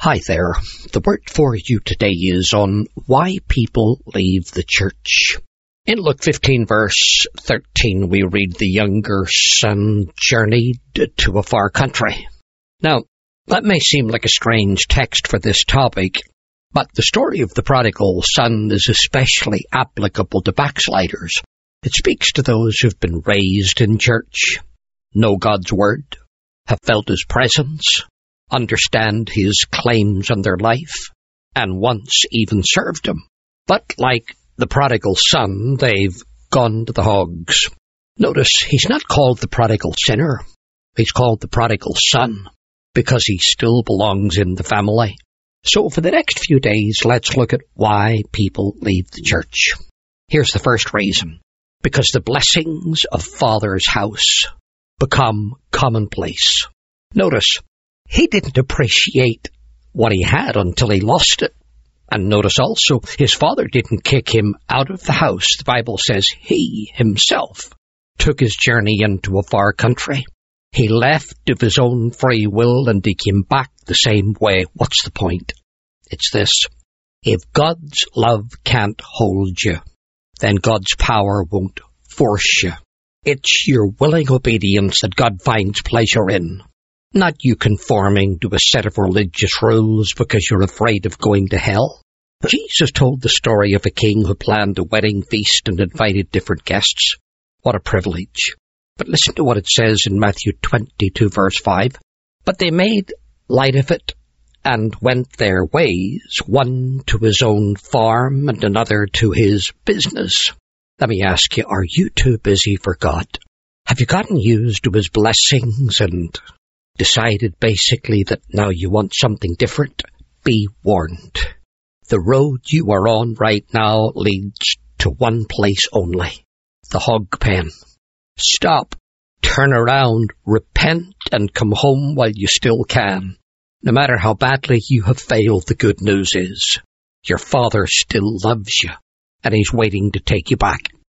Hi there. The word for you today is on why people leave the church. In Luke 15 verse 13 we read the younger son journeyed to a far country. Now, that may seem like a strange text for this topic, but the story of the prodigal son is especially applicable to backsliders. It speaks to those who've been raised in church, know God's word, have felt his presence, understand his claims on their life, and once even served him. But like the prodigal son, they've gone to the hogs. Notice, he's not called the prodigal sinner. He's called the prodigal son, because he still belongs in the family. So for the next few days, let's look at why people leave the church. Here's the first reason. Because the blessings of Father's house become commonplace. Notice, he didn't appreciate what he had until he lost it. And notice also, his father didn't kick him out of the house. The Bible says he himself took his journey into a far country. He left of his own free will and he came back the same way. What's the point? It's this. If God's love can't hold you, then God's power won't force you. It's your willing obedience that God finds pleasure in. Not you conforming to a set of religious rules because you're afraid of going to hell. Jesus told the story of a king who planned a wedding feast and invited different guests. What a privilege. But listen to what it says in Matthew 22 verse 5. But they made light of it and went their ways, one to his own farm and another to his business. Let me ask you, are you too busy for God? Have you gotten used to his blessings and decided basically that now you want something different? Be warned. The road you are on right now leads to one place only, the hog pen. Stop, turn around, repent, and come home while you still can. No matter how badly you have failed, the good news is your Father still loves you, and he's waiting to take you back.